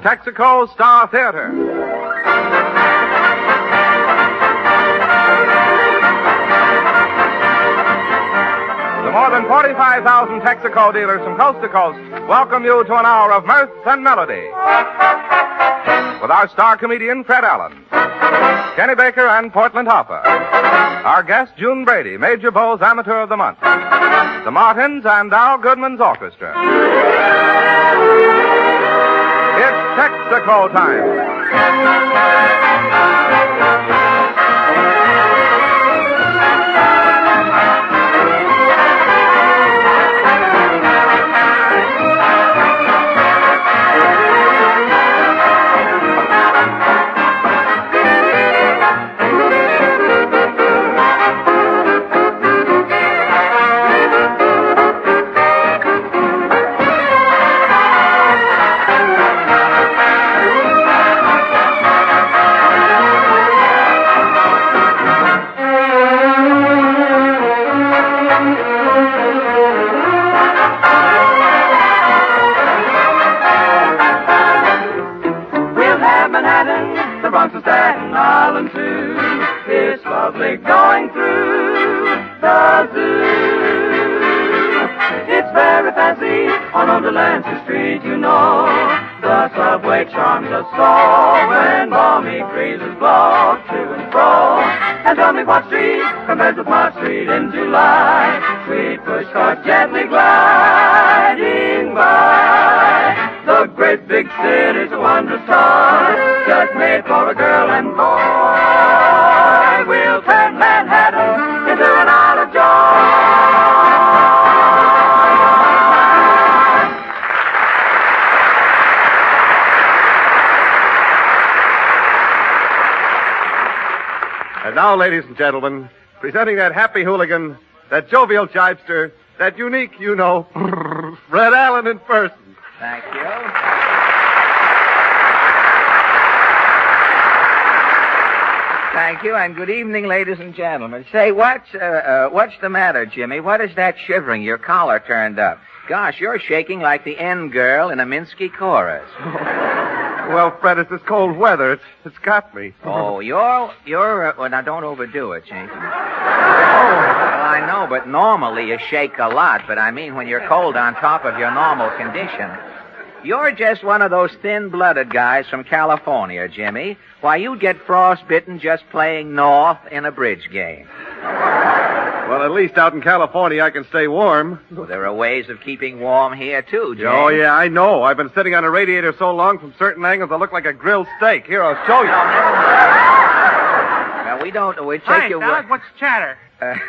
Texaco Star Theater. The more than 45,000 Texaco dealers from coast to coast welcome you to an hour of mirth and melody. With our star comedian, Fred Allen, Kenny Baker, and Portland Hoffa. Our guest, June Brady, Major Bowes Amateur of the Month. The Martins and Al Goodman's Orchestra. It's Texaco time. Going through the zoo. It's very fancy on Delancey Street, you know. The subway charms us so when balmy breezes blow to and fro. And tell me what street compares with my street in July. Sweet pushcart gently gliding by. The great big city's a wondrous toy, just made for a girl and boy. We'll turn Manhattan into an Isle of Joy. And now, ladies and gentlemen, presenting that happy hooligan, that jovial jibester, that unique, Fred Allen in person. Thank you. Thank you, and good evening, ladies and gentlemen. Say, what's the matter, Jimmy? What is that shivering? Your collar turned up. Gosh, you're shaking like the end girl in a Minsky chorus. Well, Fred, it's this cold weather. It's got me. Oh, well, now don't overdo it, Jake. Well, I know, but normally you shake a lot, but I mean when you're cold on top of your normal condition. You're just one of those thin-blooded guys from California, Jimmy. Why, you'd get frostbitten just playing North in a bridge game. Well, at least out in California I can stay warm. Well, there are ways of keeping warm here, too, Jimmy. Oh, yeah, I know. I've been sitting on a radiator so long from certain angles I look like a grilled steak. Here, I'll show you. No, never mind. Now, we'll take Hi, you... Doug, what's the chatter?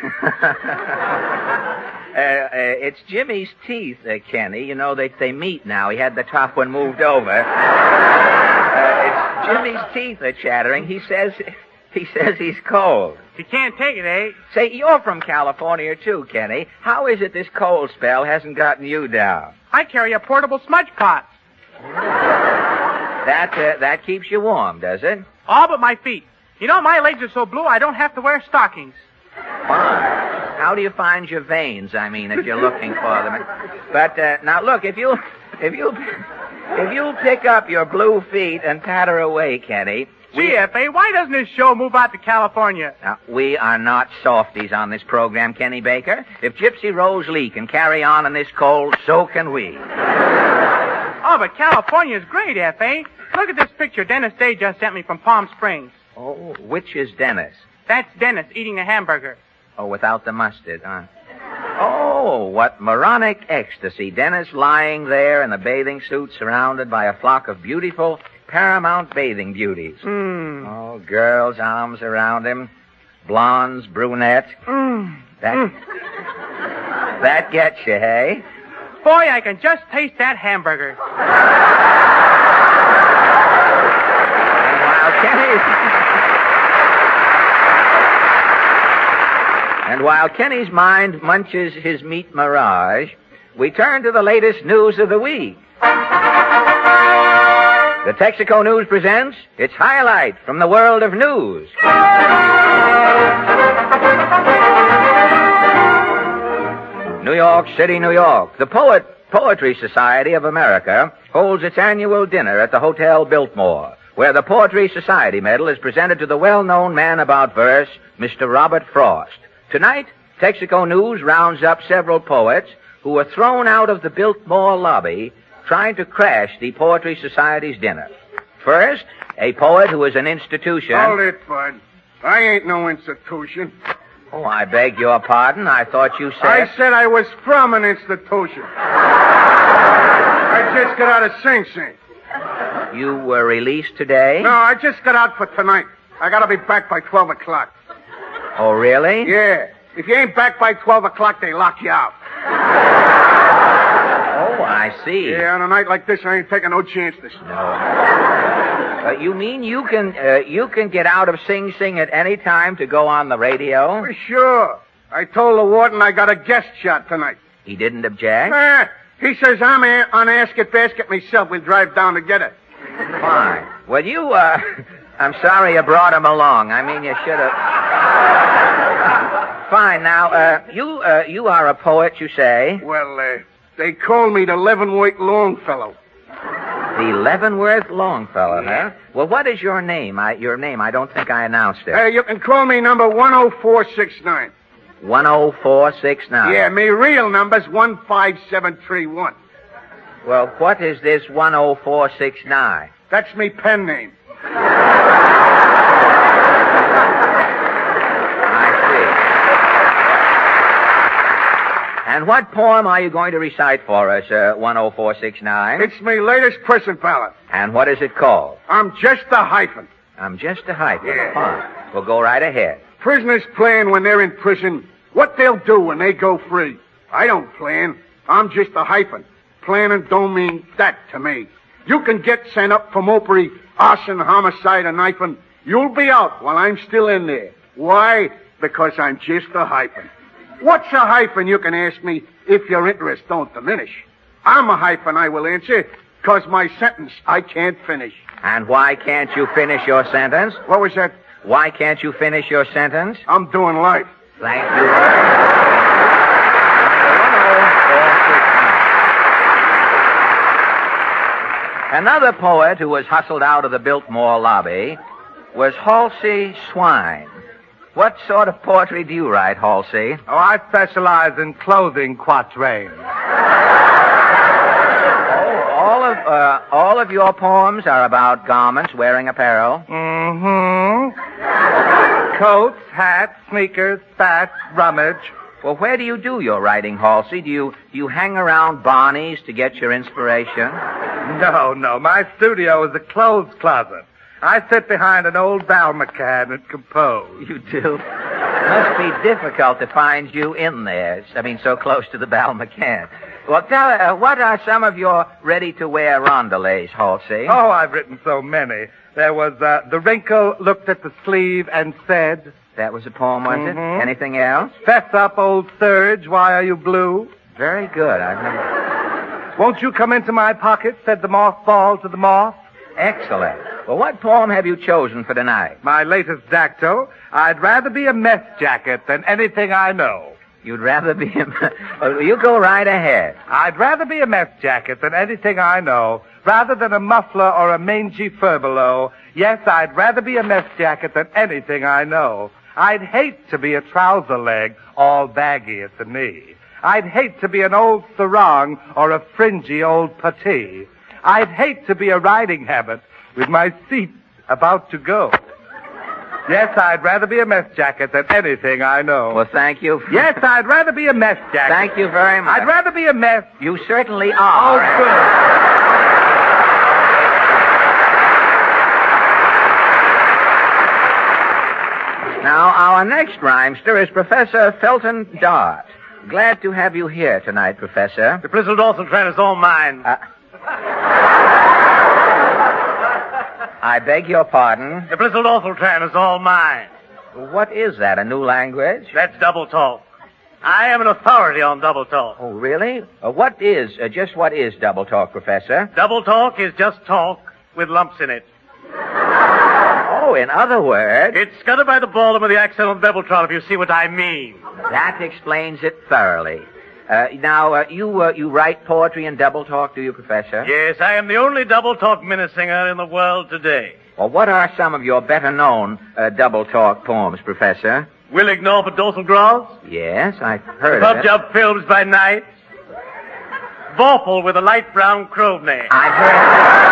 It's Jimmy's teeth, Kenny. You know, they meet now. He had the top one moved over. It's Jimmy's teeth are chattering. He says he's cold. You can't take it, eh? Say, you're from California, too, Kenny. How is it this cold spell hasn't gotten you down? I carry a portable smudge pot. That keeps you warm, does it? All but my feet. You know, my legs are so blue I don't have to wear stockings. Fine. How do you find your veins, I mean, if you're looking for them? But, now, look, if you'll pick up your blue feet and patter away, Kenny... Gee, F.A., why doesn't this show move out to California? Now, we are not softies on this program, Kenny Baker. If Gypsy Rose Lee can carry on in this cold, so can we. Oh, but California's great, F.A. Look at this picture Dennis Day just sent me from Palm Springs. Oh, which is Dennis? That's Dennis eating a hamburger. Oh, without the mustard, huh? Oh, what moronic ecstasy. Dennis lying there in a bathing suit surrounded by a flock of beautiful Paramount bathing beauties. Oh, girls' arms around him. Blondes, brunettes. That gets you, hey? Boy, I can just taste that hamburger. And while Kenny's mind munches his meat mirage, we turn to the latest news of the week. The Texaco News presents its highlight from the world of news. New York City, New York. The Poetry Society of America holds its annual dinner at the Hotel Biltmore, where the Poetry Society Medal is presented to the well-known man about verse, Mr. Robert Frost. Tonight, Texaco News rounds up several poets who were thrown out of the Biltmore lobby trying to crash the Poetry Society's dinner. First, a poet who is an institution... Hold it, Bud. I ain't no institution. Oh, I beg your pardon. I thought you said... I said I was from an institution. I just got out of Sing Sing. You were released today? No, I just got out for tonight. I gotta be back by 12 o'clock. Oh, really? Yeah. If you ain't back by 12 o'clock, they lock you out. Oh, I see. Yeah, on a night like this, I ain't taking no chances. No. You mean you can get out of Sing Sing at any time to go on the radio? For sure. I told the warden I got a guest shot tonight. He didn't object? He says I'm on Asket Basket myself. We'll drive down to get it. Fine. Well, you, I'm sorry you brought him along. I mean, you should have... Fine. Now, you are a poet, you say? Well, they call me the Leavenworth Longfellow. The Leavenworth Longfellow, huh? Well, what is your name? Your name, I don't think I announced it. You can call me number 10469. 10469. Yeah, me real number's 15731. Well, what is this 10469? That's me pen name. I see. And what poem are you going to recite for us, 10469? It's me latest prison ballad. And what is it called? I'm just a hyphen. I'm just a hyphen. Yeah. Fine. Well, go right ahead. Prisoners plan when they're in prison what they'll do when they go free. I don't plan. I'm just a hyphen. Planning don't mean that to me. You can get sent up for mopery, arson, homicide, and knifing. You'll be out while I'm still in there. Why? Because I'm just a hyphen. What's a hyphen, you can ask me, if your interest don't diminish. I'm a hyphen, I will answer, because my sentence I can't finish. And why can't you finish your sentence? What was that? Why can't you finish your sentence? I'm doing life. Thank you. Another poet who was hustled out of the Biltmore lobby was Halsey Swine. What sort of poetry do you write, Halsey? Oh, I specialize in clothing quatrains. All of your poems are about garments, wearing apparel. Mm-hmm. Coats, hats, sneakers, spats, rummage. Well, where do you do your writing, Halsey? Do you hang around Barney's to get your inspiration? No. My studio is a clothes closet. I sit behind an old Balmer can and compose. You do? It must be difficult to find you in there. I mean, so close to the Balmer can. Well, tell what are some of your ready-to-wear rondelets, Halsey? Oh, I've written so many. There was The Wrinkle Looked at the Sleeve and Said. That was a poem, was it? Anything else? Fess up, old Surge, why are you blue? Very good. I've never... Won't you come into my pocket, said the mothball to the moth. Excellent. Well, what poem have you chosen for tonight? My latest dactyl, I'd rather be a mess jacket than anything I know. You'd rather be a... Well, you go right ahead. I'd rather be a mess jacket than anything I know, rather than a muffler or a mangy furbelow. Yes, I'd rather be a mess jacket than anything I know. I'd hate to be a trouser leg, all baggy at the knee. I'd hate to be an old sarong or a fringy old puttee. I'd hate to be a riding habit with my seat about to go. Yes, I'd rather be a mess jacket than anything I know. Well, thank you. Yes, I'd rather be a mess jacket. Thank you very much. I'd rather be a mess. You certainly are. Oh, good. Now, our next rhymester is Professor Felton Dart. Glad to have you here tonight, Professor. The Bristol Dawson train is all mine. I beg your pardon. The Bristol Dawson train is all mine. What is that, a new language? That's double talk. I am an authority on double talk. Oh, really? What is double talk, Professor? Double talk is just talk with lumps in it. Oh, in other words... It's scuttered by the bottom of the axle on Beveltron, if you see what I mean. That explains it thoroughly. Now, you write poetry and double talk, do you, Professor? Yes, I am the only double talk minute singer in the world today. Well, what are some of your better-known double talk poems, Professor? Will ignore for dorsal gross. Yes, I've heard Pub of it. job films by night. Vorpal with a light brown crow's name. I've heard of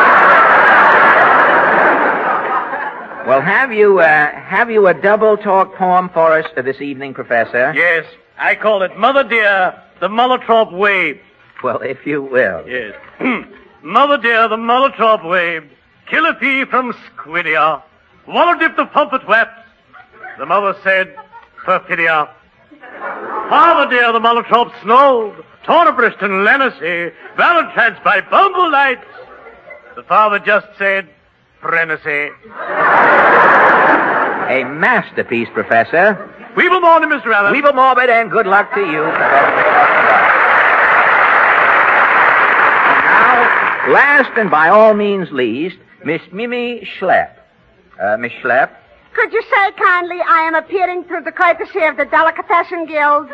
it. Well, have you a double talk poem for us this evening, Professor? Yes, I call it Mother Dear, the Molotov Wave. Well, if you will. Yes. Mother Dear, the Molotov Wave. Kill a pea from Squidia. Waller dip the pumpet wept. The mother said, Perfidia. Father Dear, the Molotov snowed. Tornabrist and Lenessee. Valentine's by Bumble Lights. The father just said, Pregnancy. A masterpiece, Professor. Weeble morning, Mr. Allen. Weeble Morbid, and good luck to you, Professor. And now, last and by all means least, Miss Mimi Schlepp. Miss Schlepp? Could you say kindly I am appearing through the courtesy of the Delicatessen Guild?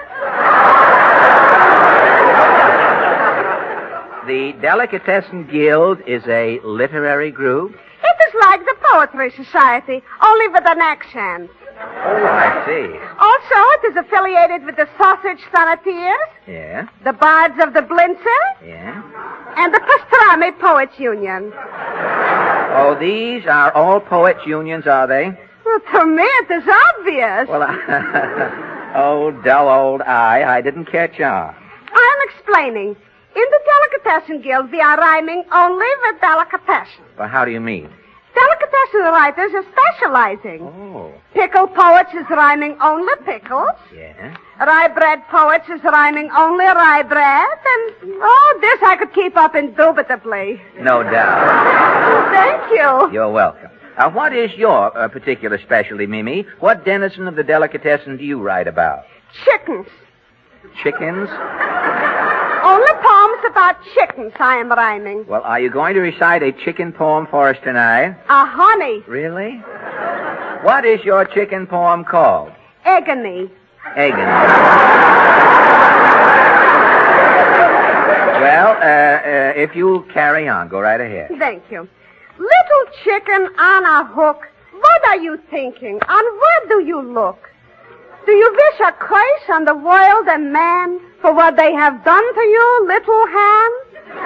The Delicatessen Guild is a literary group? It is like the Poetry Society, only with an accent. Oh, I see. Also, it is affiliated with the Sausage Sonneteers, Yeah? the Bards of the Blinzer, Yeah? and the Pastrami Poets Union. Oh, these are all poets' unions, are they? Well, to me it is obvious. Well, oh, dull old I didn't catch on. I'm explaining. In the Delicatessen Guild, we are rhyming only with delicatessen. Well, how do you mean? Delicatessen writers are specializing. Oh, Pickle poets is rhyming only pickles. yeah? Rye bread poets is rhyming only rye bread. And, this I could keep up indubitably. No doubt. Thank you. You're welcome. What is your particular specialty, Mimi? What denizen of the delicatessen do you write about? Chickens. Chickens? Only poems about chickens I am rhyming. Well, are you going to recite a chicken poem for us tonight? Honey. Really? What is your chicken poem called? Agony. Agony. Well, if you carry on, go right ahead. Thank you. Little chicken on a hook, what are you thinking? On where do you look? Do you wish a curse on the world and man for what they have done to you, little hand?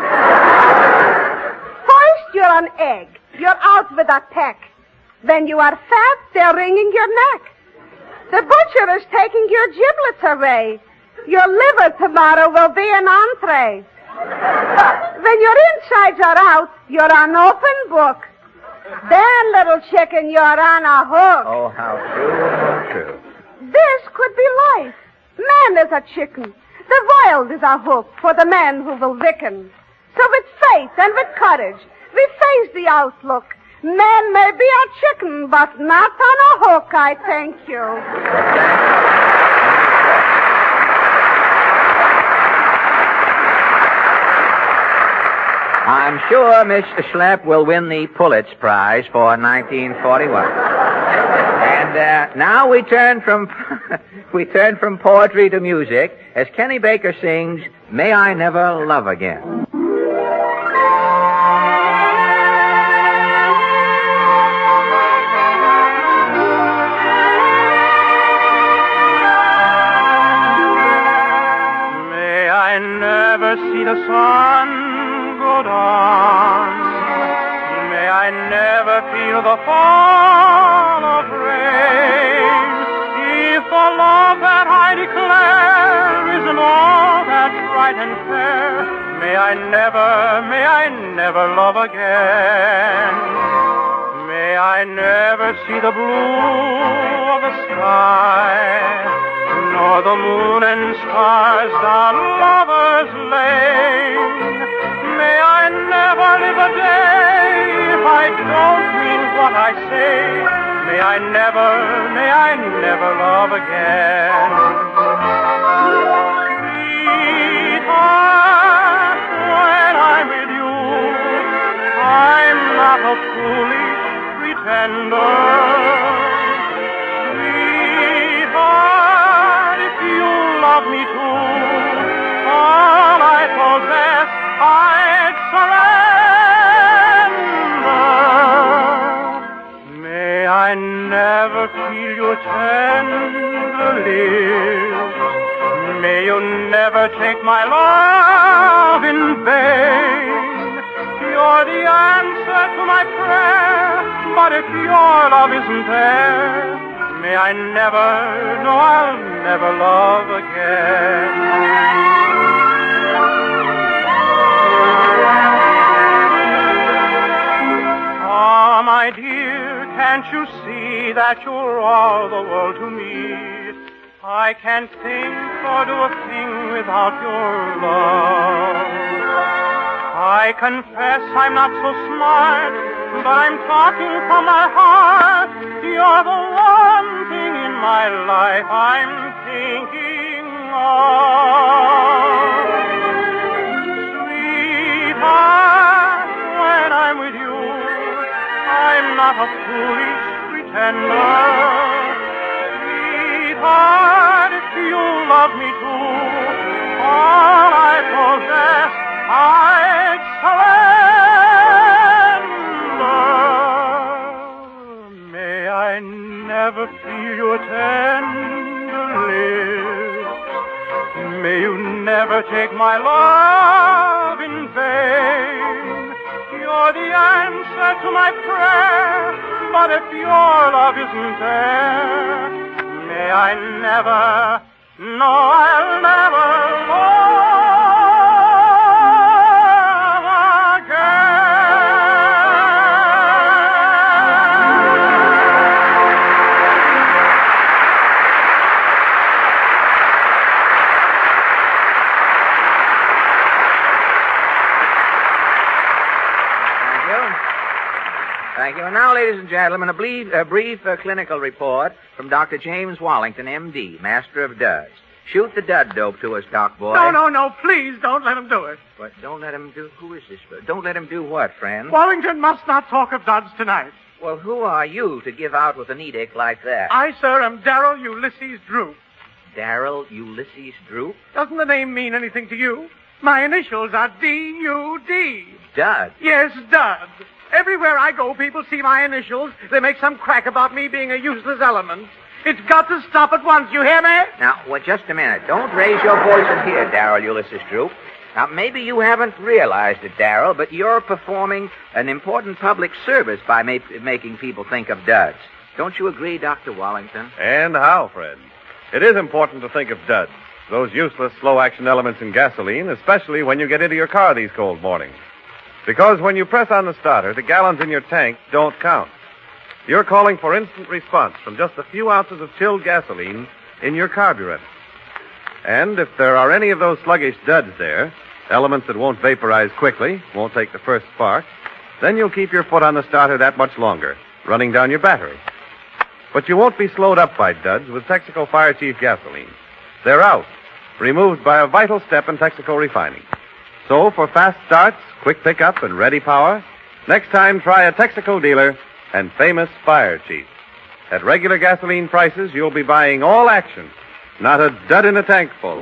First, you're an egg. You're out with a peck. Then you are fat, they're wringing your neck. The butcher is taking your giblets away. Your liver tomorrow will be an entree. When your insides are out, you're an open book. Then, little chicken, you're on a hook. Oh, how true, how true. This could be life. Man is a chicken. The world is a hook for the man who will wicken. So with faith and with courage, we face the outlook. Man may be a chicken, but not on a hook, I thank you. I'm sure Miss Schlepp will win the Pulitzer Prize for 1941. And now we turn from poetry to music as Kenny Baker sings "May I Never Love Again." May I never see the sun go down. May I never feel the fall of rain. If the love that I declare isn't all that's right and fair, may I never love again. May I never see the blue of the sky, nor the moon and stars down lovers' lane. May I never live a day if I don't mean what I say. May I never love again. Sweetheart, when I'm with you, I'm not a foolish pretender. Sweetheart, if you love me too, May I never feel your tender lips. May you never take my love in vain. You're the answer to my prayer, but if your love isn't there, may I never, no, I'll never love again. Ah, my dear, can't you see that you're all the world to me? I can't think or do a thing without your love. I confess I'm not so smart, but I'm talking from my heart. You're the one thing in my life I'm thinking of. Sweetheart, when I'm with you, I'm not a foolish pretender. Sweetheart, if you love me too, all I possess I'd surrender. May I never feel your tender lips. May you never take my love in vain. You're the answer to my prayer, but if your love isn't there, may I never, no, I'll never love again. Thank you. And now, ladies and gentlemen, a brief clinical report from Dr. James Wallington, M.D., Master of Duds. Shoot the dud dope to us, Doc Boy. No, please don't let him do it. What? Don't let him do... Who is this? Don't let him do what, friend? Wallington must not talk of duds tonight. Well, who are you to give out with an edict like that? I, sir, am Darrell Ulysses Droop. Darrell Ulysses Droop? Doesn't the name mean anything to you? My initials are D-U-D. Dud? Yes, Dud. Everywhere I go, people see my initials. They make some crack about me being a useless element. It's got to stop at once, you hear me? Now, just a minute. Don't raise your voice in here, Darrell Ulysses Droop. Now, maybe you haven't realized it, Darrell, but you're performing an important public service by making people think of duds. Don't you agree, Dr. Wallington? And how, Fred? It is important to think of duds, those useless slow-action elements in gasoline, especially when you get into your car these cold mornings. Because when you press on the starter, the gallons in your tank don't count. You're calling for instant response from just a few ounces of chilled gasoline in your carburetor. And if there are any of those sluggish duds there, elements that won't vaporize quickly, won't take the first spark, then you'll keep your foot on the starter that much longer, running down your battery. But you won't be slowed up by duds with Texaco Fire Chief gasoline. They're out, removed by a vital step in Texaco refining. So for fast starts, quick pickup, and ready power, next time try a Texaco dealer and famous Fire Chief. At regular gasoline prices, you'll be buying all action, not a dud in a tank full.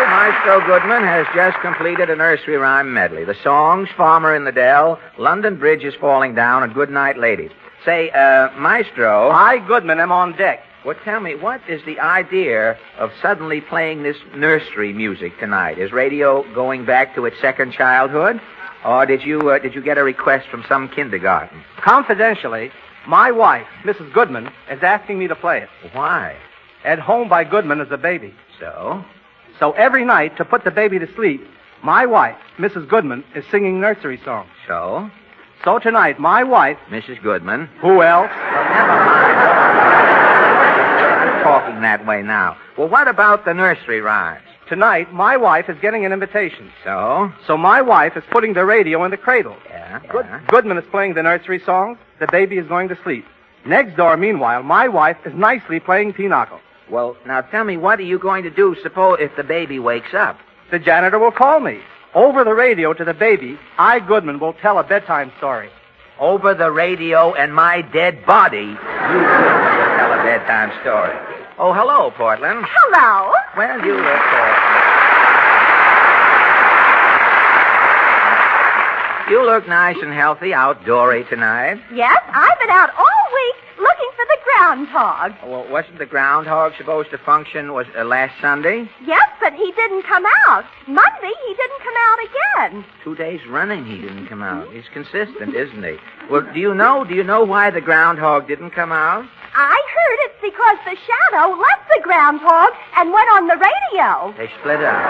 Maestro Goodman has just completed a nursery rhyme medley. The songs, Farmer in the Dell, London Bridge is Falling Down, and Good Night Lady. Say, Maestro... I, Goodman, am on deck. Well, tell me, what is the idea of suddenly playing this nursery music tonight? Is radio going back to its second childhood? Or did you get a request from some kindergarten? Confidentially, my wife, Mrs. Goodman, is asking me to play it. Why? At home by Goodman as a baby. So? So every night, to put the baby to sleep, my wife, Mrs. Goodman, is singing nursery songs. So? So tonight, my wife... Mrs. Goodman. Who else? Never mind. I'm talking that way now. Well, what about the nursery rhymes? Tonight, my wife is getting an invitation. So? So my wife is putting the radio in the cradle. Yeah. Goodman is playing the nursery songs. The baby is going to sleep. Next door, meanwhile, my wife is nicely playing pinochle. Well, now tell me, what are you going to do, suppose, if the baby wakes up? The janitor will call me. Over the radio to the baby, I, Goodman, will tell a bedtime story. Over the radio and my dead body, you will tell a bedtime story. Oh, hello, Portland. Hello. Well, you look nice and healthy, outdoory tonight. Yes, I've been out all week looking for the groundhog. Well, wasn't the groundhog supposed to function last Sunday? Yes, but he didn't come out. Monday, he didn't come out again. 2 days running he didn't come out. He's consistent, isn't he? Well, do you know why the groundhog didn't come out? I heard it's because the shadow left the groundhog and went on the radio. They split up.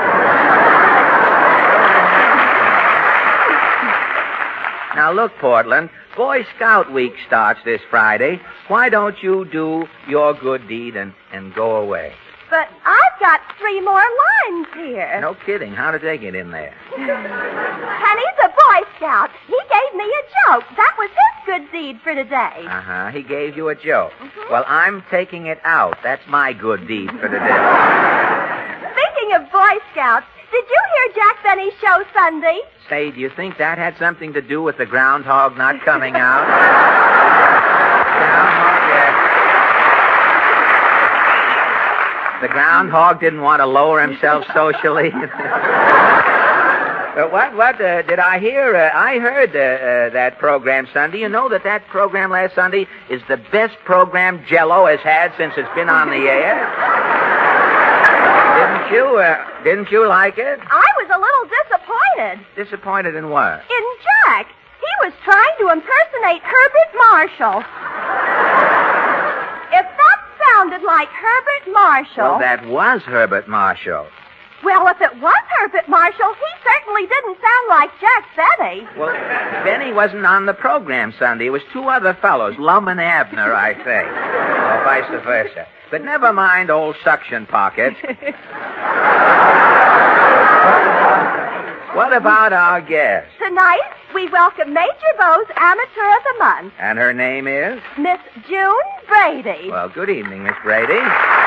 Now, look, Portland, Boy Scout Week starts this Friday. Why don't you do your good deed and go away? But I've got 3 more lines here. No kidding. How did they get in there? Honey's a Boy Scout. He gave me a joke. That was his good deed for today. Uh-huh. He gave you a joke. Mm-hmm. Well, I'm taking it out. That's my good deed for today. Speaking of Boy Scouts, did you hear Jack Benny's show Sunday? Say, do you think that had something to do with the groundhog not coming out? Groundhog, yeah. The groundhog didn't want to lower himself socially. But what did I hear? I heard that program Sunday. You know that program last Sunday is the best program Jell-O has had since it's been on the air? Didn't you like it? I was a little disappointed. Disappointed in what? In Jack. He was trying to impersonate Herbert Marshall. If that sounded like Herbert Marshall... Well, that was Herbert Marshall. Well, if it was Herbert Marshall, he certainly didn't sound like Jack Benny. Well, Benny wasn't on the program Sunday. It was 2 other fellows, Lum and Abner, I think. Or vice versa. But never mind old suction pockets. What about our guest? Tonight, we welcome Major Bowes, Amateur of the Month. And her name is? Miss June Brady. Well, good evening, Miss Brady.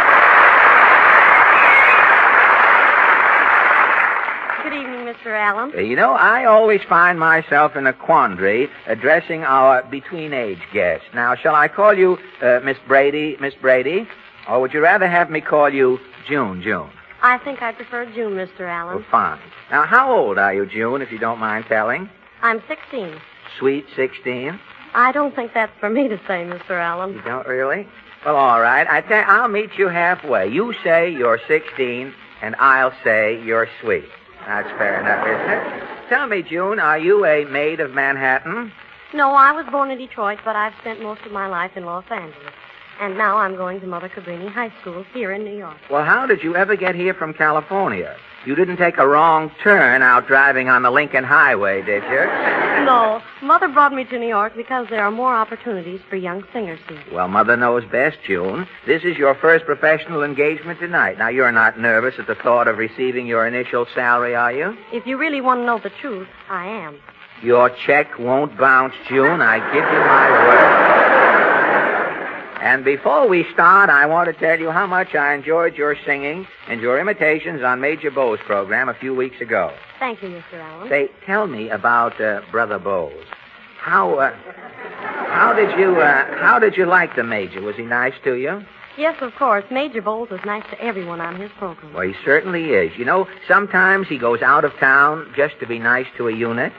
Good evening, Mr. Allen. You know, I always find myself in a quandary addressing our between-age guests. Now, shall I call you Miss Brady, or would you rather have me call you June? I think I prefer June, Mr. Allen. Well, fine. Now, how old are you, June, if you don't mind telling? I'm 16. Sweet 16? I don't think that's for me to say, Mr. Allen. You don't really? Well, all right. I'll meet you halfway. You say you're 16, and I'll say you're sweet. That's fair enough, isn't it? Tell me, June, are you a maid of Manhattan? No, I was born in Detroit, but I've spent most of my life in Los Angeles. And now I'm going to Mother Cabrini High School here in New York. Well, how did you ever get here from California? You didn't take a wrong turn out driving on the Lincoln Highway, did you? No. Mother brought me to New York because there are more opportunities for young singers here. Well, Mother knows best, June. This is your first professional engagement tonight. Now, you're not nervous at the thought of receiving your initial salary, are you? If you really want to know the truth, I am. Your check won't bounce, June. I give you my word. And before we start, I want to tell you how much I enjoyed your singing and your imitations on Major Bowes' program a few weeks ago. Thank you, Mr. Allen. Say, tell me about Brother Bowes. How did you like the Major? Was he nice to you? Yes, of course. Major Bowles is nice to everyone on his program. Well, he certainly is. You know, sometimes he goes out of town just to be nice to a unit.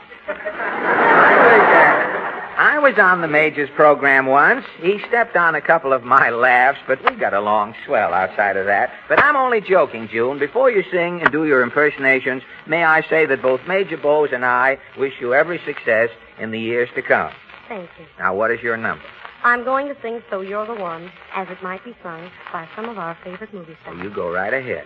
I was on the Major's program once. He stepped on a couple of my laughs, but we got along swell outside of that. But I'm only joking, June. Before you sing and do your impersonations, may I say that both Major Bowles and I wish you every success in the years to come. Thank you. Now, what is your number? I'm going to sing So You're the One, as it might be sung by some of our favorite movie stars. Well, you go right ahead.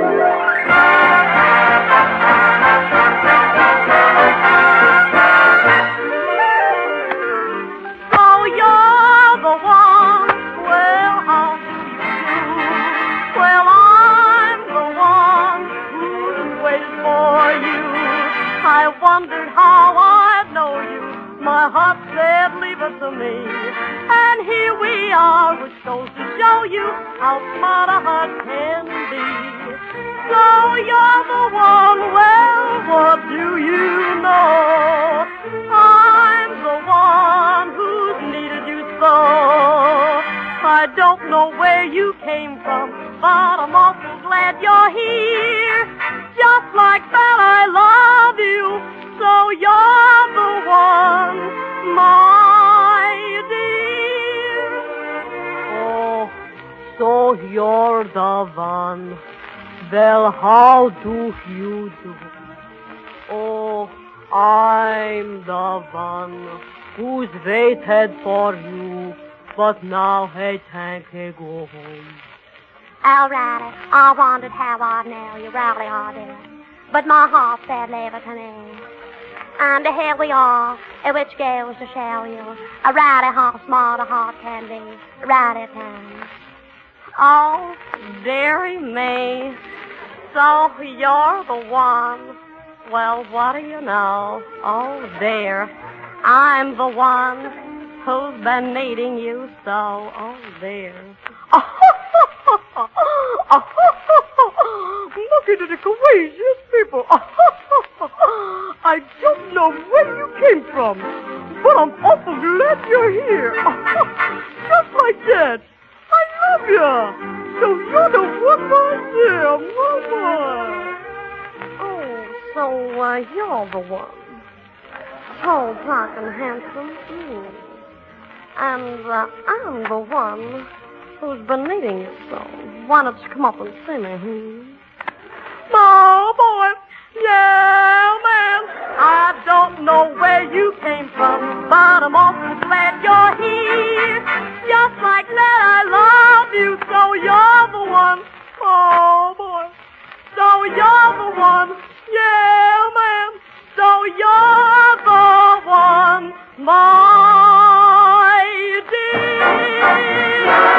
So you're the one, well, how do you do? Well, I'm the one who's waited for you. I wondered how I'd know you. My heart said, leave it to me. And here we are, which goes to show you how smart a heart can be. So you're the one, well, what do you know? I'm the one who's needed you so. I don't know where you came from, but I'm awful glad you're here. Just like that, I love you, so you're the one, my dear. Oh, so you're the one. Well, how do you do? Oh, I'm the one who's waited for you, but now I can't go home. All right, I wondered how I'd know you really are there, but my heart said leave it to me. And here we are, which goes to show you righty how smart a heart can be, righty time. Oh, dearie me, so you're the one. Well, what do you know? Oh, there, I'm the one who's been needing you so. Oh, there. Look at the courageous people. I don't know where you came from, but I'm awful glad you're here. Just like that. I love you. So you're the one, my dear, Mama. Oh, so you're the one. Tall, black, and handsome. And I'm the one who's been needing you so. Why don't you come up and see me? Oh, boy. Yeah, man. I don't know where you came from, but I'm awful glad you're here. Just like that, I love you, so you're the one. Oh, boy. So you're the one. Yeah, man. So you're the one, my dear.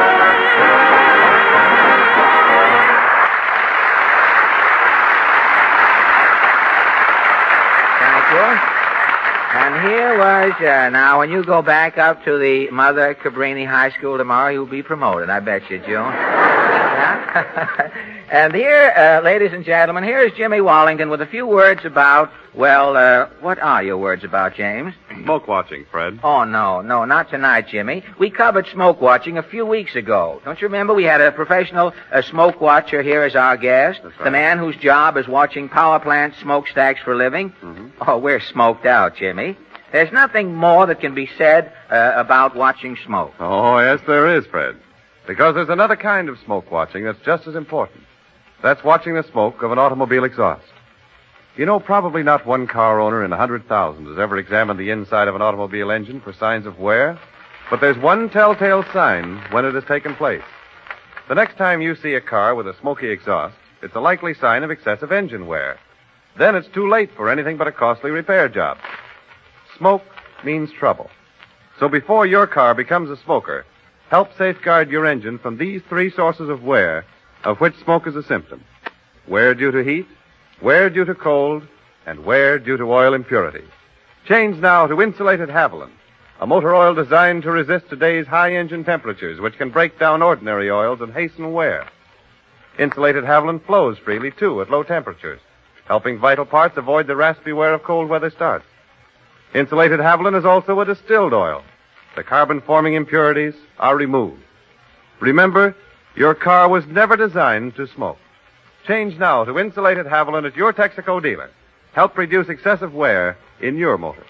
And here was, now when you go back up to the Mother Cabrini High School tomorrow, you'll be promoted, I bet you, June. Yeah? And here, ladies and gentlemen, here is Jimmy Wallington with a few words about, well, what are your words about, James? Smoke watching, Fred. Oh, no, not tonight, Jimmy. We covered smoke watching a few weeks ago. Don't you remember we had a professional smoke watcher here as our guest? That's right. The man whose job is watching power plant smokestacks for a living? Mm-hmm. Oh, we're smoked out, Jimmy. There's nothing more that can be said about watching smoke. Oh, yes, there is, Fred. Because there's another kind of smoke watching that's just as important. That's watching the smoke of an automobile exhaust. You know, probably not one car owner in 100,000 has ever examined the inside of an automobile engine for signs of wear, but there's one telltale sign when it has taken place. The next time you see a car with a smoky exhaust, it's a likely sign of excessive engine wear. Then it's too late for anything but a costly repair job. Smoke means trouble. So before your car becomes a smoker, help safeguard your engine from these three sources of wear, of which smoke is a symptom. Wear due to heat, wear due to cold, and wear due to oil impurity. Change now to insulated Haviland, a motor oil designed to resist today's high engine temperatures, which can break down ordinary oils and hasten wear. Insulated Haviland flows freely, too, at low temperatures, helping vital parts avoid the raspy wear of cold weather starts. Insulated Haviland is also a distilled oil. The carbon-forming impurities are removed. Remember, Your car was never designed to smoke. Change now to insulated Haviland at your Texaco dealer. Help reduce excessive wear in your motor.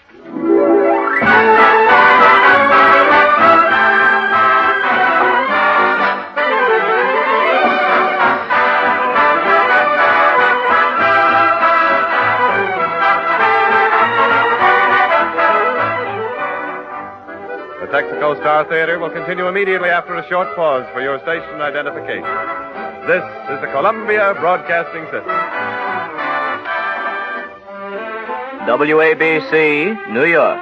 The Texaco Star Theater will continue immediately after a short pause for your station identification. This is the Columbia Broadcasting System. WABC, New York.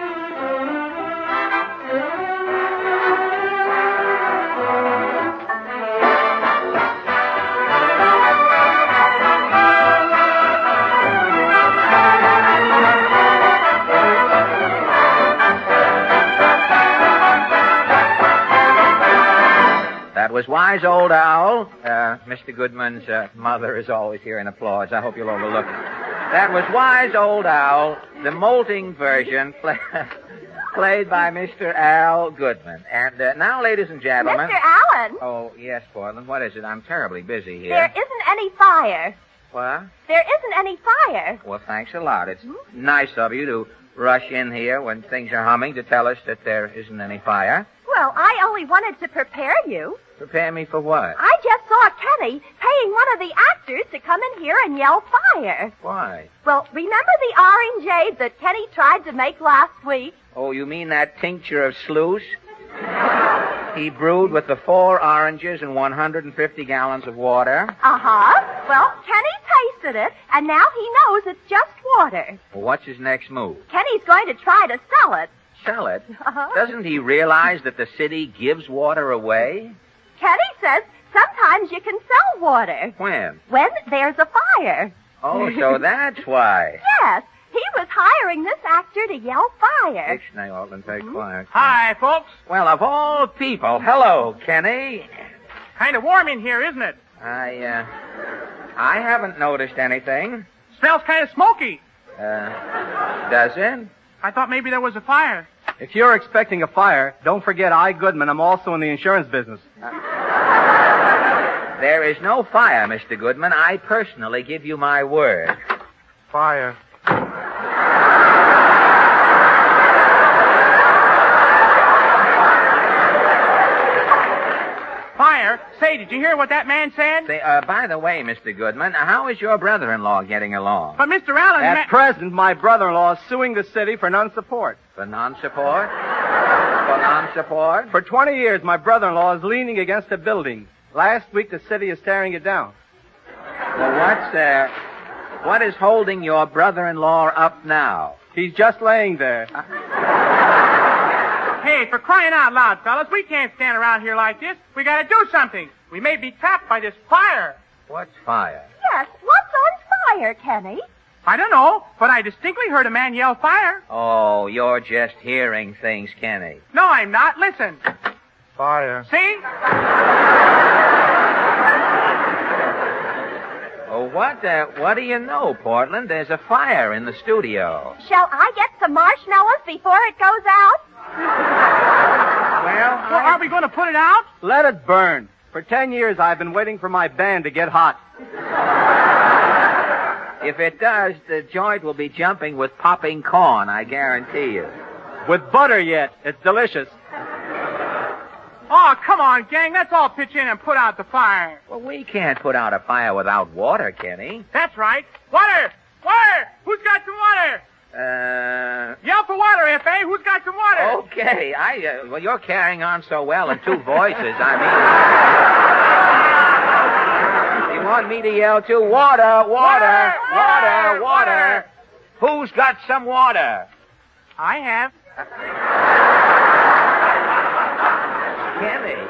That was Wise Old Owl. Mr. Goodman's mother is always hearing applause. I hope you'll overlook it. That was Wise Old Owl, the molting version, played by Mr. Al Goodman. And now, ladies and gentlemen... Mr. Allen. Oh, yes, Portland. What is it? I'm terribly busy here. There isn't any fire. What? There isn't any fire. Well, thanks a lot. It's nice of you to rush in here when things are humming to tell us that there isn't any fire. Well, I only wanted to prepare you. Prepare me for what? I just saw Kenny paying one of the actors to come in here and yell fire. Why? Well, remember the orangeade that Kenny tried to make last week? Oh, you mean that tincture of sluice? He brewed with the 4 oranges and 150 gallons of water. Uh-huh. Well, Kenny tasted it, and now he knows it's just water. Well, what's his next move? Kenny's going to try to sell it. Sell it? Uh-huh. Doesn't he realize that the city gives water away? Kenny says sometimes you can sell water. When? When there's a fire. Oh, so that's why. Yes. He was hiring this actor to yell fire. Ixnay, Alton, take fire. Hi, folks. Well, of all people, hello, Kenny. Kind of warm in here, isn't it? I haven't noticed anything. Smells kind of smoky. Does it? I thought maybe there was a fire. If you're expecting a fire, don't forget I, Goodman, I'm also in the insurance business. There is no fire, Mr. Goodman. I personally give you my word. Fire. Fire? Say, did you hear what that man said? Say, by the way, Mr. Goodman, how is your brother-in-law getting along? But Mr. Allen... At present, my brother-in-law is suing the city for non-support. For non-support? For non-support? For 20 years, my brother-in-law is leaning against a building. Last week, the city is tearing it down. Well, what is holding your brother-in-law up now? He's just laying there. Hey, for crying out loud, fellas, we can't stand around here like this. We gotta do something. We may be trapped by this fire. What's fire? Yes, what's on fire, Kenny? I don't know, but I distinctly heard a man yell fire. Oh, you're just hearing things, Kenny. No, I'm not. Listen. Fire. See? Oh, what do you know, Portland? There's a fire in the studio. Shall I get some marshmallows before it goes out? Well, Are we going to put it out? Let it burn. For 10 years, I've been waiting for my band to get hot. If it does, the joint will be jumping with popping corn, I guarantee you. With butter yet. It's delicious. Oh, come on, gang. Let's all pitch in and put out the fire. Well, we can't put out a fire without water, Kenny. That's right. Water! Water! Who's got some water? Yell for water, F.A. Who's got some water? Okay. Well, you're carrying on so well in 2 voices. You want me to yell too? Water, water, water, water. Who's got some water? I have. Kenny.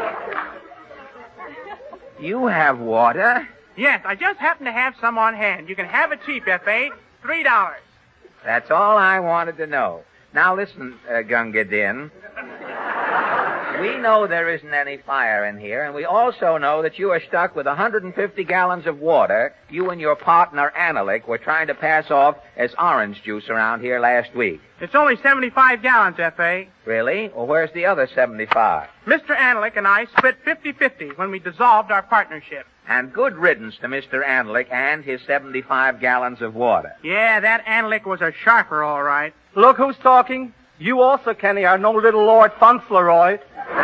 You have water? Yes, I just happen to have some on hand. You can have it cheap, F.A. $3. That's all I wanted to know. Now listen, Gunga Din. We know there isn't any fire in here, and we also know that you are stuck with 150 gallons of water you and your partner, Analik, were trying to pass off as orange juice around here last week. It's only 75 gallons, F.A. Really? Well, where's the other 75? Mr. Analik and I split 50-50 when we dissolved our partnership. And good riddance to Mr. Analik and his 75 gallons of water. Yeah, that Analik was a sharper, all right. Look who's talking. You also, Kenny, are no little Lord Fauntleroy.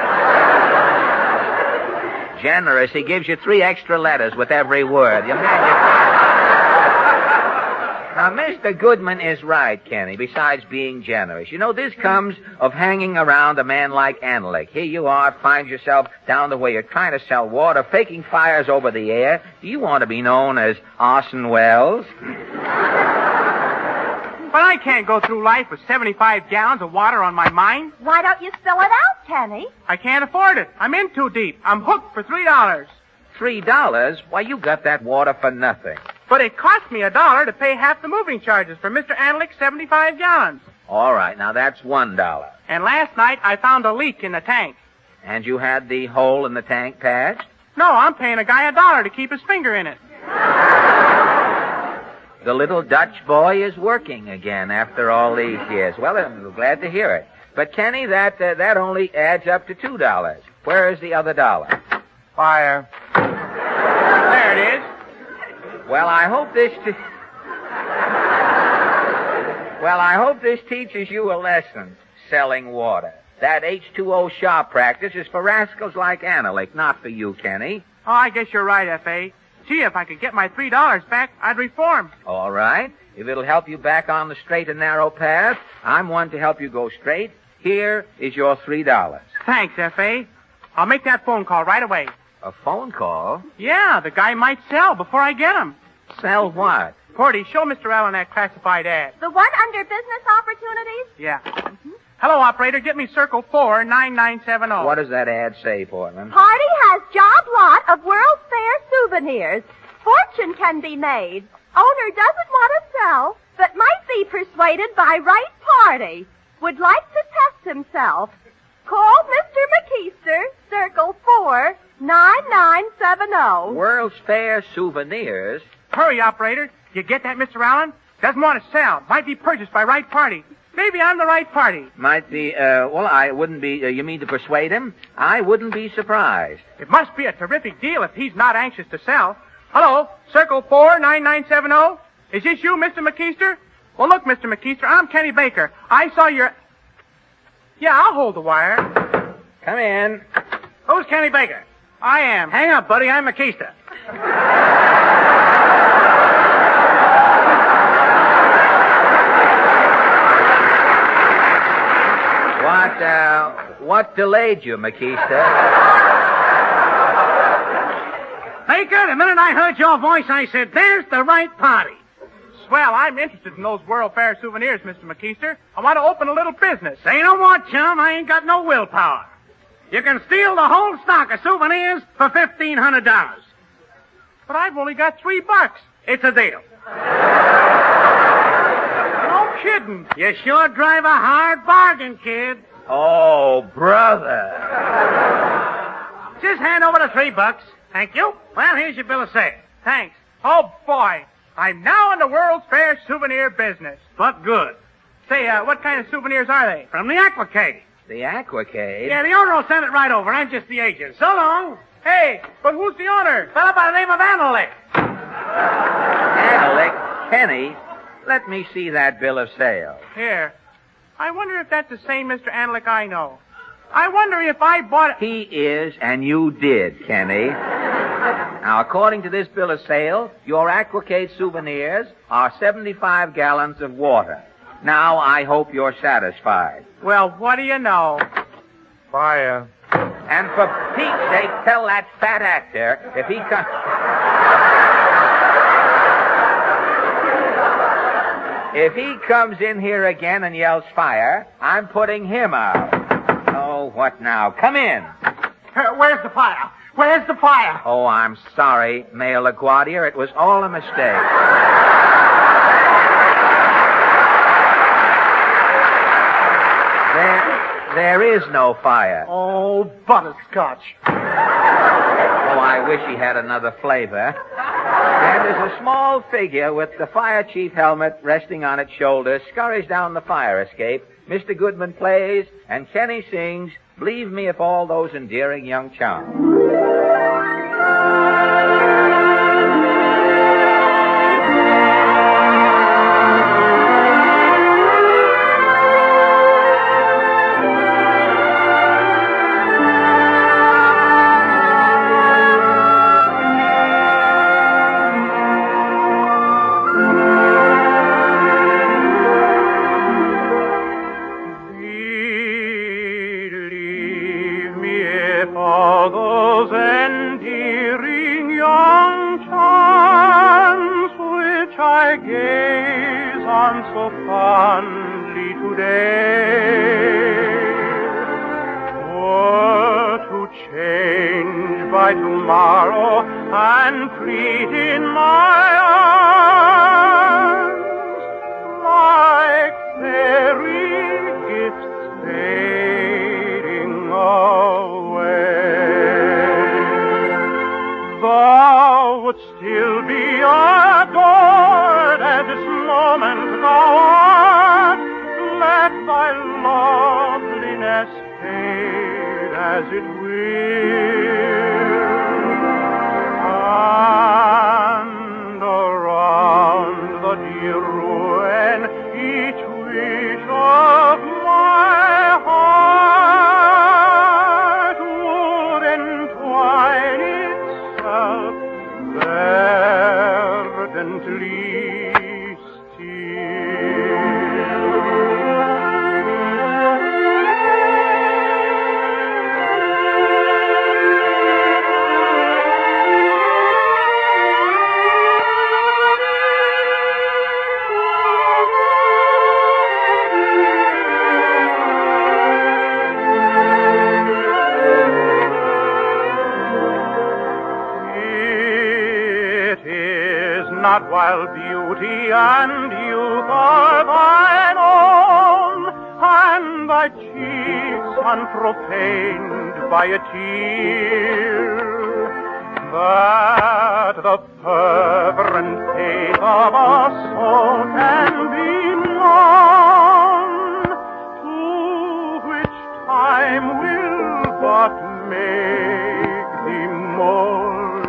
Generous. He gives you 3 extra letters with every word. Now, Mr. Goodman is right, Kenny, besides being generous. You know, this comes of hanging around a man like Analik. Here you are, find yourself down the way. You're trying to sell water, faking fires over the air. Do you want to be known as Orson Welles? But I can't go through life with 75 gallons of water on my mind. Why don't you spill it out, Kenny? I can't afford it. I'm in too deep. I'm hooked for $3. $3? Why, you got that water for nothing. But it cost me $1 to pay half the moving charges for Mr. Analik's 75 gallons. All right, now that's $1. And last night I found a leak in the tank. And you had the hole in the tank patched? No, I'm paying a guy $1 to keep his finger in it. The little Dutch boy is working again after all these years. Well, I'm glad to hear it. But, Kenny, that only adds up to $2. Where is the other $1? Fire. There it is. Well, I hope this teaches you a lesson, selling water. That H2O shop practice is for rascals like Analik, not for you, Kenny. Oh, I guess you're right, F.A. Gee, if I could get my $3 back, I'd reform. All right. If it'll help you back on the straight and narrow path, I'm one to help you go straight. Here is your $3. Thanks, F.A. I'll make that phone call right away. A phone call? Yeah, the guy might sell before I get him. Sell what? Porty, show Mr. Allen that classified ad. The one under business opportunities? Yeah. Hello, operator. Get me circle 49970. What does that ad say, Portland? Party has job lot of World's Fair souvenirs. Fortune can be made. Owner doesn't want to sell, but might be persuaded by right party. Would like to test himself. Call Mr. McKeester, circle 49970. World's Fair souvenirs? Hurry, operator. You get that, Mr. Allen? Doesn't want to sell. Might be purchased by right party. Maybe I'm the right party. Might be, I wouldn't be, you mean to persuade him? I wouldn't be surprised. It must be a terrific deal if he's not anxious to sell. Hello, circle 49970. Is this you, Mr. McKeester? Well, look, Mr. McKeester, I'm Kenny Baker. I saw your... Yeah, I'll hold the wire. Come in. Who's Kenny Baker? I am. Hang up, buddy. I'm McKeester. What delayed you, McKeester? Baker, the minute I heard your voice, I said, there's the right party. Swell, I'm interested in those World Fair souvenirs, Mr. McKeester. I want to open a little business. Say no more, chum. I ain't got no willpower. You can steal the whole stock of souvenirs for $1,500. But I've only got $3. It's a deal. No kidding. You sure drive a hard bargain, kid. Oh, brother. Just hand over the $3. Thank you. Well, here's your bill of sale. Thanks. Oh, boy. I'm now in the World's Fair souvenir business. But good. Say, what kind of souvenirs are they? From the Aquacade. The Aquacade? Yeah, the owner will send it right over. I'm just the agent. So long. Hey, but who's the owner? Fella by the name of Analik. Analik? Kenny, let me see that bill of sale. Here. I wonder if that's the same Mr. Analik I know. I wonder if I bought it. He is, and you did, Kenny. Now, according to this bill of sale, your Aquacade souvenirs are 75 gallons of water. Now, I hope you're satisfied. Well, what do you know? Fire. And for Pete's sake, tell that fat actor if he comes... If he comes in here again and yells fire, I'm putting him out. Oh, what now? Come in. Where's the fire? Where's the fire? Oh, I'm sorry, Mayor LaGuardia. It was all a mistake. There is no fire. Oh, butterscotch. Oh, I wish he had another flavor. And as a small figure with the fire chief helmet resting on its shoulders scurries down the fire escape, Mr. Goodman plays and Kenny sings, Believe Me If All Those Endearing Young Charms. All those endearing young charms which I gaze on so fondly today were to change by tomorrow and treat in my arms like fairy gifts fading away. Thou would still be adored at this moment thou art. Let thy loveliness fade as it will. And around the dear ruin each wish of my heart would entwine itself verdantly not while beauty and youth are thine own, and thy cheeks unprofaned by a tear, that the fervent faith of a soul can be known, to which time will but make thee more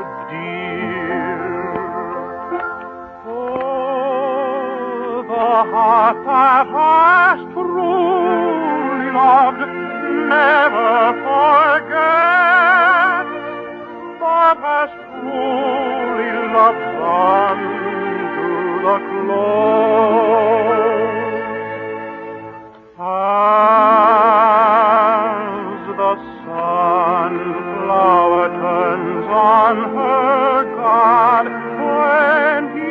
the heart that hast truly loved never forget, but hast truly loved unto the close. As the sunflower turns on her god when he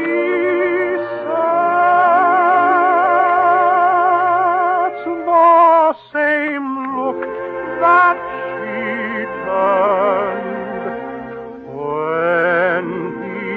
same look that she turned when he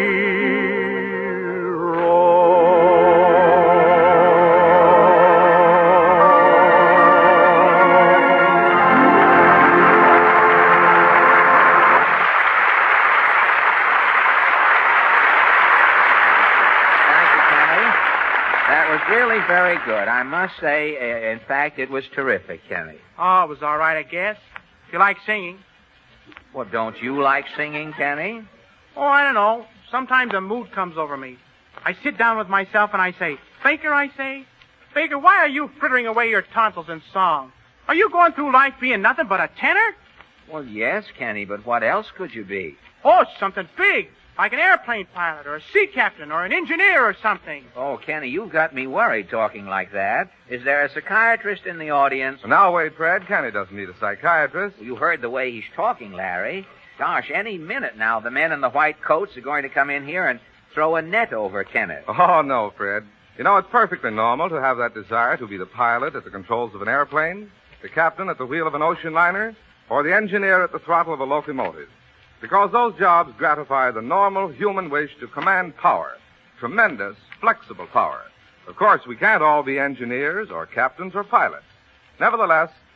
Really very good. I must say, in fact, it was terrific, Kenny. Oh, it was all right, I guess. If you like singing. Well, don't you like singing, Kenny? Oh, I don't know. Sometimes a mood comes over me. I sit down with myself and I say, Baker, Baker, why are you frittering away your tonsils in song? Are you going through life being nothing but a tenor? Well, yes, Kenny, but what else could you be? Oh, something big. Like an airplane pilot or a sea captain or an engineer or something. Oh, Kenny, you've got me worried talking like that. Is there a psychiatrist in the audience? Now, wait, Fred. Kenny doesn't need a psychiatrist. You heard the way he's talking, Larry. Gosh, any minute now, the men in the white coats are going to come in here and throw a net over Kenneth. Oh, no, Fred. You know, it's perfectly normal to have that desire to be the pilot at the controls of an airplane, the captain at the wheel of an ocean liner, or the engineer at the throttle of a locomotive. Because those jobs gratify the normal human wish to command power, tremendous, flexible power. Of course, we can't all be engineers or captains or pilots. Nevertheless,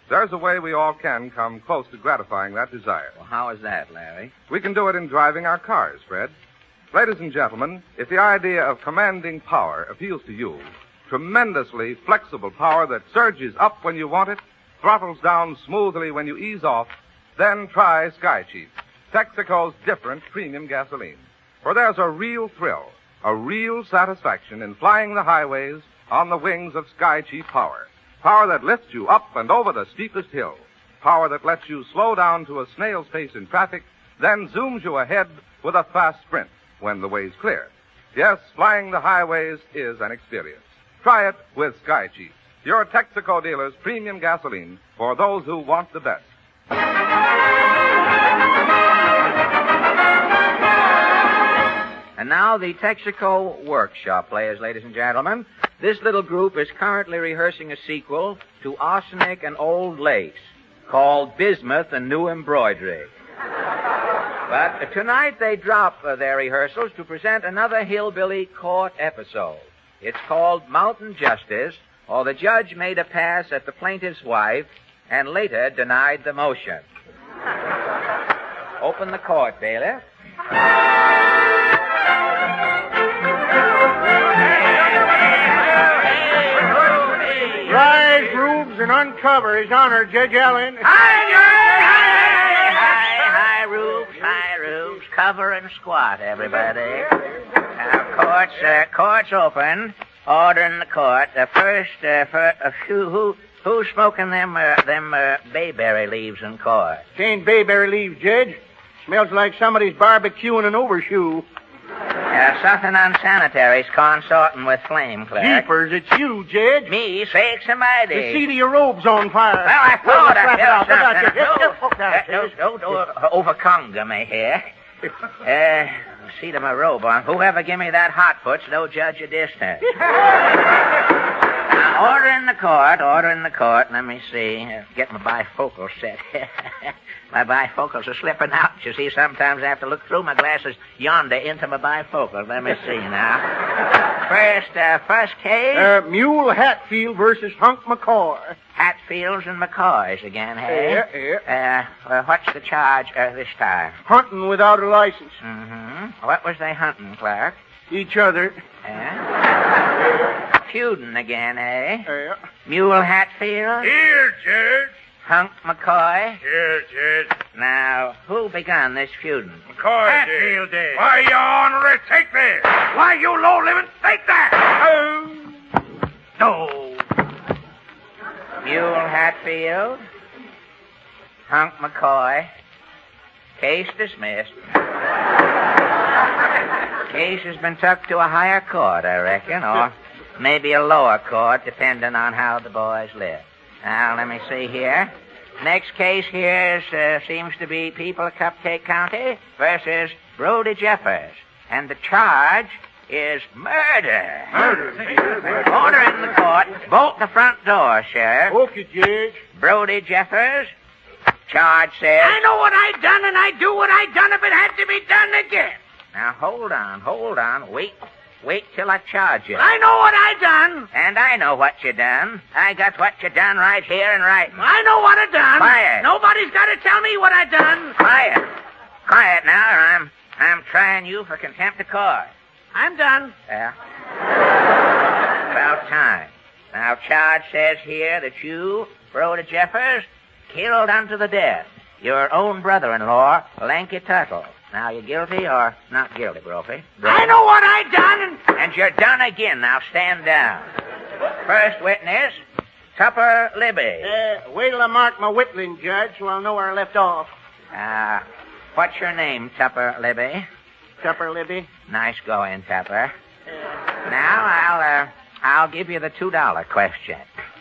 there's a way we all can come close to gratifying that desire. Well, how is that, Larry? We can do it in driving our cars, Fred. Ladies and gentlemen, if the idea of commanding power appeals to you, tremendously flexible power that surges up when you want it, throttles down smoothly when you ease off, then try Sky Chief, Texaco's different premium gasoline. For there's a real thrill, a real satisfaction in flying the highways on the wings of Sky Chief power. Power that lifts you up and over the steepest hill. Power that lets you slow down to a snail's pace in traffic, then zooms you ahead with a fast sprint when the way's clear. Yes, flying the highways is an experience. Try it with Sky Chief, your Texaco dealer's premium gasoline for those who want the best. And now the Texaco Workshop Players, ladies and gentlemen. This little group is currently rehearsing a sequel to Arsenic and Old Lace called Bismuth and New Embroidery. But tonight they drop their rehearsals to present another hillbilly court episode. It's called Mountain Justice, or the judge made a pass at the plaintiff's wife and later denied the motion. Open the court, bailiff. Rise, Rubes, and uncover His Honor, Judge Allen. Hi, Rubes. Cover and squat, everybody. Now, court's open. Order in the court. Who's smoking them bayberry leaves in court? It ain't bayberry leaves, Judge. Smells like somebody's barbecuing an overshoe. Something unsanitary's consorting with flame, clerk. Jeepers, it's you, Judge. Me, sakes almighty. The seat of your robe's on fire. Well, I thought I felt something. Don't overconga me here. Seat of my robe on. Whoever give me that hot foot's no judge of distance. Now, order in the court. Let me see. Get my bifocal set. My bifocals are slipping out. You see, sometimes I have to look through my glasses yonder into my bifocals. Let me see now. First case. Mule Hatfield versus Hunk McCoy. Hatfields and McCoys again, hey? Yeah. What's the charge this time? Hunting without a license. Mm-hmm. What was they hunting, Clark? Each other. Feuding again, eh? Yeah. Mule Hatfield? Here, Judge. Hunk McCoy? Here, Judge. Now, who begun this feuding? McCoy Hatfield did. Why, you ornery, take this. Why, you low-living, take that. No. Mule Hatfield? Hunk McCoy? Case dismissed. Case has been tucked to a higher court, I reckon, or maybe a lower court, depending on how the boys live. Now, let me see here. Next case here seems to be People of Cupcake County versus Brody Jeffers. And the charge is murder. Order in the court. Bolt the front door, Sheriff. Okay, Judge. Brody Jeffers. Charge says... I know what I done, and I do what I done if it had to be done again. Now, hold on. Wait till I charge you. I know what I done. And I know what you done. I got what you done right here and right. I know what I done. Quiet. Nobody's got to tell me what I done. Quiet now, or I'm trying you for contempt of court. I'm done. Yeah. About time. Now, charge says here that you, Brody Jeffers, killed unto the death your own brother-in-law, Lanky Tuttle. Now, you guilty or not guilty, Brophy? I know what I done. And you're done again. Now, stand down. First witness, Tupper Libby. Wait till I mark my whittling, Judge, so I'll know where I left off. What's your name, Tupper Libby? Tupper Libby. Nice going, Tupper. Now, I'll give you the $2 question.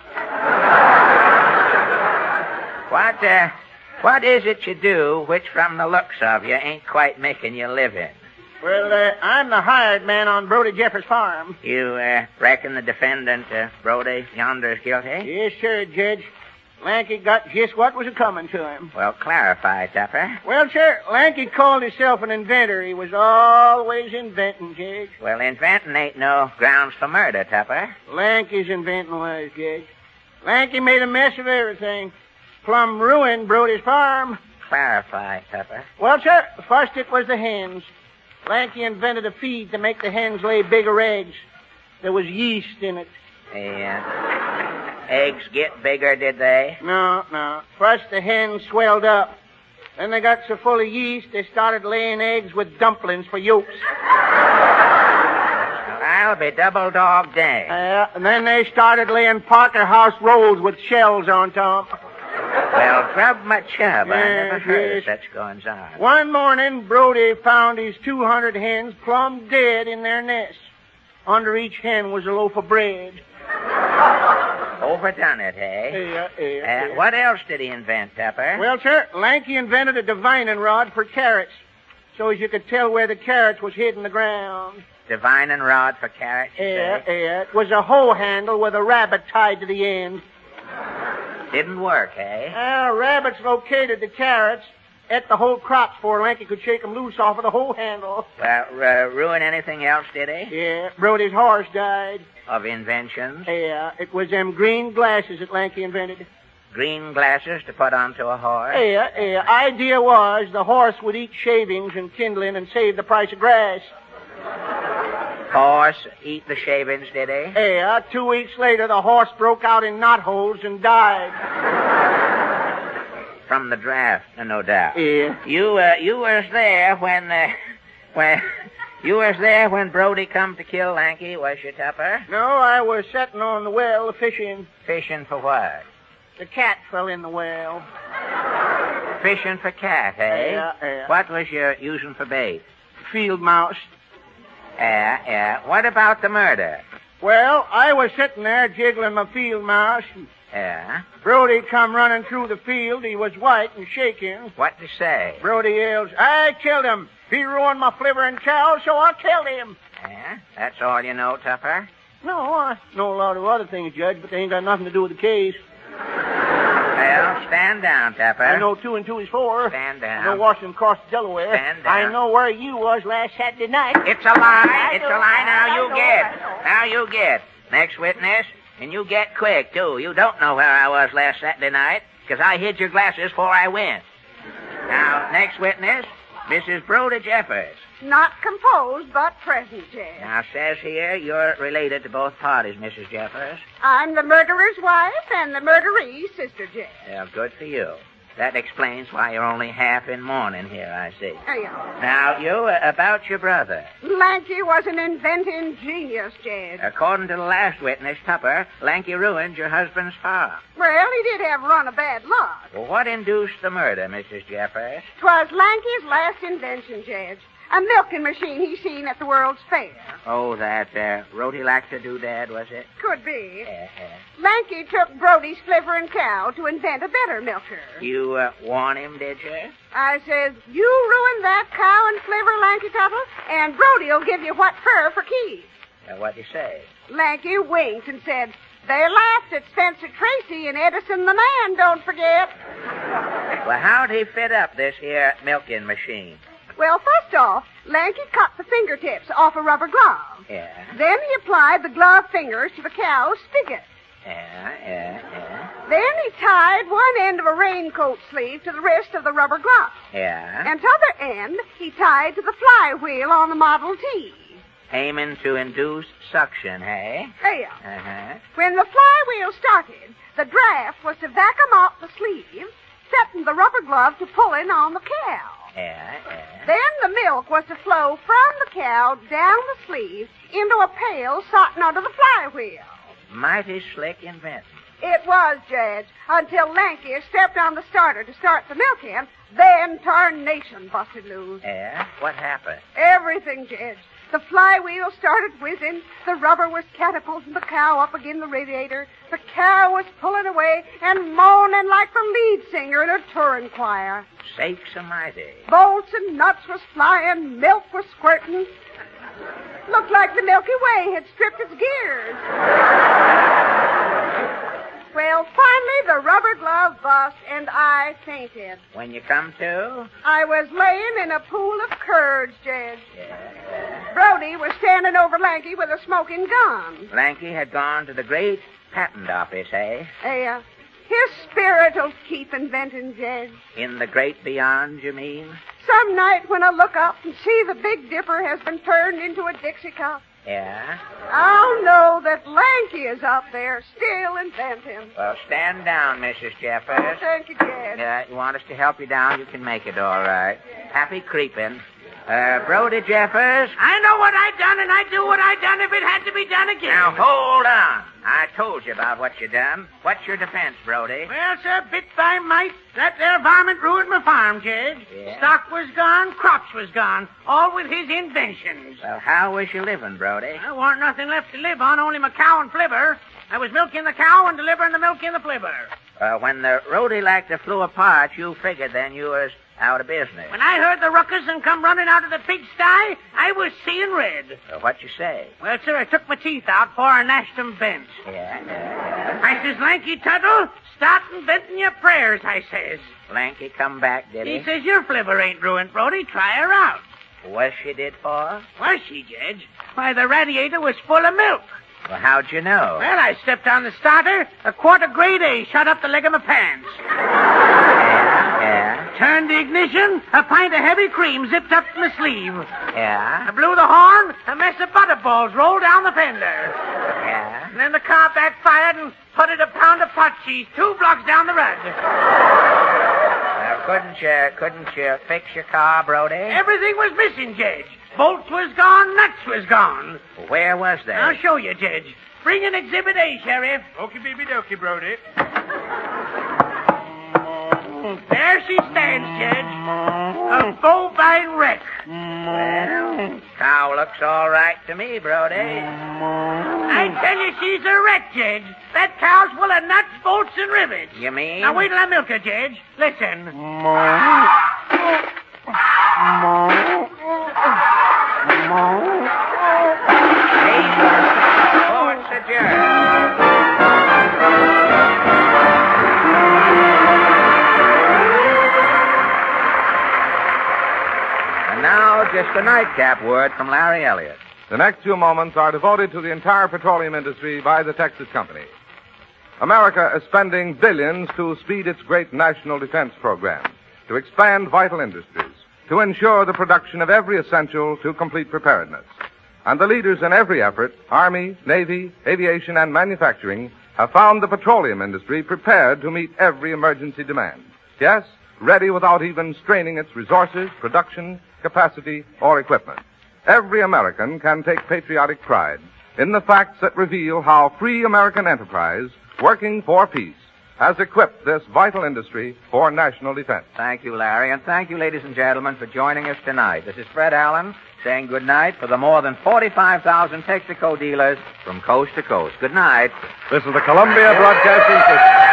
What is it you do which, from the looks of you, ain't quite making your living? Well, I'm the hired man on Brody Jeffers' farm. You reckon the defendant, Brody, yonder is guilty? Yes, sir, Judge. Lanky got just what was a-coming to him. Well, clarify, Tupper. Well, sir, Lanky called himself an inventor. He was always inventing, Judge. Well, inventing ain't no grounds for murder, Tupper. Lanky's inventing was, Judge. Lanky made a mess of everything. plumb ruined Brody's farm. Clarify, Tupper. Well, sir, first it was the hens. Lanky invented a feed to make the hens lay bigger eggs. There was yeast in it. Eggs get bigger, did they? No. First the hens swelled up. Then they got so full of yeast they started laying eggs with dumplings for yolks. I'll be double dog dang. And then they started laying Parker House rolls with shells on top. Well, grub my chub. I never heard of such goings on. One morning, Brody found his 200 hens plumb dead in their nests. Under each hen was a loaf of bread. Overdone it, eh? Yeah. What else did he invent, Tupper? Well, sir, Lanky invented a divining rod for carrots, so as you could tell where the carrots was hid in the ground. Divining rod for carrots, you say? Yeah. It was a hoe handle with a rabbit tied to the end. Didn't work, eh? Rabbits located the carrots, ate the whole crops before Lanky could shake them loose off of the hoe handle. Well, ruin anything else, did he? Yeah, Brody's horse died. Of inventions? Yeah, it was them green glasses that Lanky invented. Green glasses to put onto a horse? Yeah. Idea was the horse would eat shavings and kindling and save the price of grass. Horse eat the shavings, did he? Yeah, 2 weeks later, the horse broke out in knotholes and died. From the draft, no doubt. Yeah. You was there when Brody come to kill Lanky, was you, Tupper? No, I was sitting on the well fishing. Fishing for what? The cat fell in the well. Fishing for cat, eh? Yeah. What was you using for bait? Field mouse. Yeah. What about the murder? Well, I was sitting there jiggling my field mouse. Yeah? Brody come running through the field. He was white and shaking. What to say? Brody yells, "I killed him. He ruined my flivver cow, so I killed him." Yeah? That's all you know, Tupper? No, I know a lot of other things, Judge, but they ain't got nothing to do with the case. Well, stand down, Tupper. I know 2 and 2 is 4. Stand down. I know Washington crossed Delaware. Stand down. I know where you was last Saturday night. It's a lie. It's a lie. Now you get. Next witness, and you get quick, too. You don't know where I was last Saturday night, because I hid your glasses before I went. Now, next witness, Mrs. Brody Jeffers. Not composed, but present, Judge. Now, says here you're related to both parties, Mrs. Jeffers. I'm the murderer's wife and the murderee's sister, Judge. Well, good for you. That explains why you're only half in mourning here, I see. Yeah. Now, you, about your brother. Lanky was an inventing genius, Judge. According to the last witness, Tupper, Lanky ruined your husband's farm. Well, he did have run of bad luck. Well, what induced the murder, Mrs. Jeffers? 'Twas Lanky's last invention, Judge. A milking machine he seen at the World's Fair. Oh, that Rhodylacta doodad, was it? Could be. Yeah. Lanky took Brody's flivver cow to invent a better milker. You warn him, did you? I says, "You ruin that cow and flivver, Lanky Tuttle, and Brody'll give you what fur for keys." What'd you say? Lanky winked and said, "They laughed at Spencer Tracy and Edison the man, don't forget." Well, how'd he fit up this here milking machine? Well, first off, Lanky cut the fingertips off a rubber glove. Yeah. Then he applied the glove fingers to the cow's spigot. Yeah. Then he tied one end of a raincoat sleeve to the wrist of the rubber glove. Yeah. And t'other end he tied to the flywheel on the Model T. Aiming to induce suction, hey? There. Uh-huh. When the flywheel started, the draft was to vacuum out the sleeve, setting the rubber glove to pulling on the cow. Yeah. Then the milk was to flow from the cow down the sleeve into a pail sotting under the flywheel. Mighty slick invention. It was, Judge, until Lanky stepped on the starter to start the milking, then tarnation busted loose. Yeah? What happened? Everything, Judge. The flywheel started whizzing, the rubber was catapulting the cow up against the radiator, the cow was pulling away and moaning like the lead singer in a touring choir. Sakes almighty. Bolts and nuts was flying, milk was squirting. Looked like the Milky Way had stripped its gears. Well, finally the rubber glove bust and I fainted. When you come to? I was laying in a pool of curds, Judge. Yeah. Brody was standing over Lanky with a smoking gun. Lanky had gone to the great patent office, eh? His spirit'll keep inventing, Jed. In the great beyond, you mean? Some night when I look up and see the Big Dipper has been turned into a Dixie cup, Yeah? I'll know that Lanky is up there still inventing. Well, stand down, Mrs. Jeffers. Thank you, Jed. You want us to help you down? You can make it all right. Happy creeping. Brody Jeffers. I know what I done, and I'd do what I done if it had to be done again. Now, hold on. I told you about what you done. What's your defense, Brody? Well, sir, bit by mite, that there varmint ruined my farm, Jed. Yeah? Stock was gone, crops was gone, all with his inventions. Well, how was you living, Brody? There weren't nothing left to live on, only my cow and flivver. I was milking the cow and delivering the milk in the flivver. When the Rhody Lacta flew apart, you figured then you was out of business. When I heard the ruckus and come running out of the pigsty, I was seeing red. What'd you say? Well, sir, I took my teeth out before I gnashed them bent. Yeah. I says, Lanky Tuttle, start inventing your prayers, I says. Lanky come back, did he? He says, your flivver ain't ruined, Brody. Try her out. Was she did for? Was she, Judge? Why, the radiator was full of milk. Well, how'd you know? Well, I stepped on the starter, a quart of grade A shot up the leg of my pants. Yeah. Turned the ignition, a pint of heavy cream zipped up my sleeve. Yeah. I blew the horn, a mess of butterballs rolled down the fender. Yeah. And then the car backfired and putted a pound of pot cheese 2 blocks down the road. Now, couldn't you fix your car, Brody? Everything was missing, Judge. Bolts was gone, nuts was gone. Where was that? I'll show you, Judge. Bring in Exhibit A, Sheriff. Okie baby dokie, Brody. There she stands, Judge. A bovine wreck. Well, cow looks all right to me, Brody. I tell you, she's a wreck, Judge. That cow's full of nuts, bolts, and rivets. You mean? Now, wait till I milk her, Judge. Listen. Court's adjourned. And now, just a nightcap word from Larry Elliott. The next few moments are devoted to the entire petroleum industry by the Texas Company. America is spending billions to speed its great national defense program, to expand vital industries, to ensure the production of every essential to complete preparedness. And the leaders in every effort, Army, Navy, aviation, and manufacturing, have found the petroleum industry prepared to meet every emergency demand. Yes, ready without even straining its resources, production, capacity, or equipment. Every American can take patriotic pride in the facts that reveal how free American enterprise, working for peace, has equipped this vital industry for national defense. Thank you, Larry, and thank you, ladies and gentlemen, for joining us tonight. This is Fred Allen saying good night for the more than 45,000 Texaco dealers from coast to coast. Good night. This is the Columbia Broadcasting System.